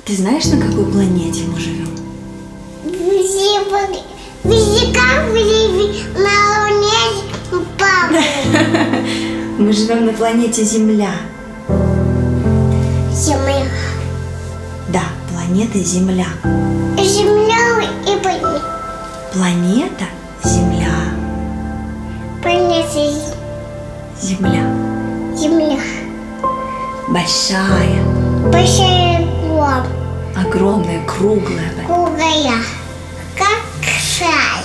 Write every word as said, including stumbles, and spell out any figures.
Ты знаешь, на какой планете мы живем? На Луне, папа. Мы живем на планете Земля. Земля. Да, планета Земля. Земля и планета. Планета Земля. Планета Земля. Земля. Большая, Большая гора. огромная, круглая. Круглая. Как шар.